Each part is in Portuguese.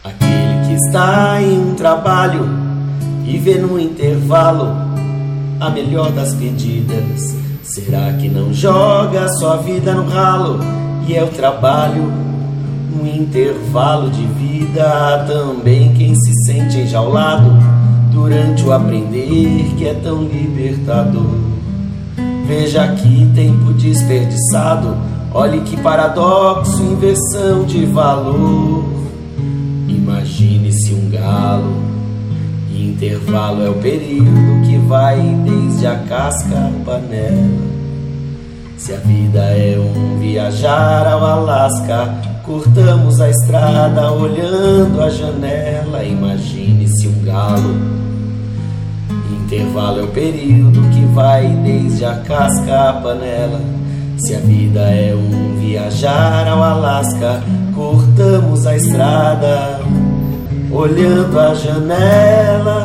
Aquele que está em um trabalho e vê no intervalo a melhor das pedidas. Será que não joga sua vida no ralo? E é o trabalho um intervalo de vida. Há também quem se sente enjaulado durante o aprender, que é tão libertador. Veja que tempo desperdiçado, olhe que paradoxo, inversão de valor. Imagine-se um galo, e intervalo é o período que vai desde a casca à panela. Se a vida é um viajar ao Alasca, cortamos a estrada olhando a janela. Imagine-se um galo, intervalo é o período que vai desde a casca à panela. Se a vida é um viajar ao Alasca, cortamos a estrada olhando a janela.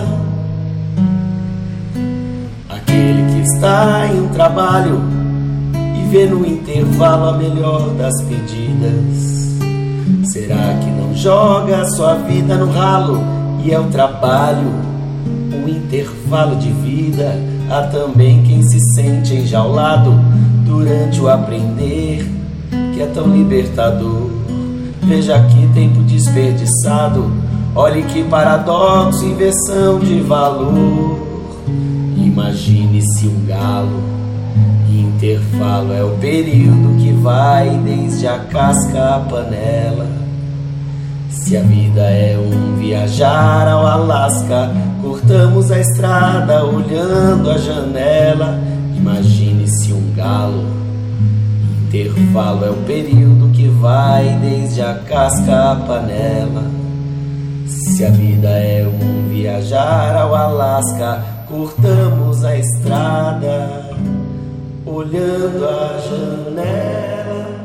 Aquele que está em trabalho e vê no intervalo a melhor das pedidas. Será que não joga sua vida no ralo? E é o trabalho um intervalo de vida. Há também quem se sente enjaulado durante o aprender, que é tão libertador. Veja que tempo desperdiçado, olhe que paradoxo, inversão de valor. Imagine-se um galo, e intervalo é o período que vai desde a casca à panela. Se a vida é um viajar ao Alasca, cortamos a estrada olhando a janela. Imagine-se um galo, intervalo é o período que vai desde a casca à panela. Se a vida é um viajar ao Alasca, cortamos a estrada olhando a janela.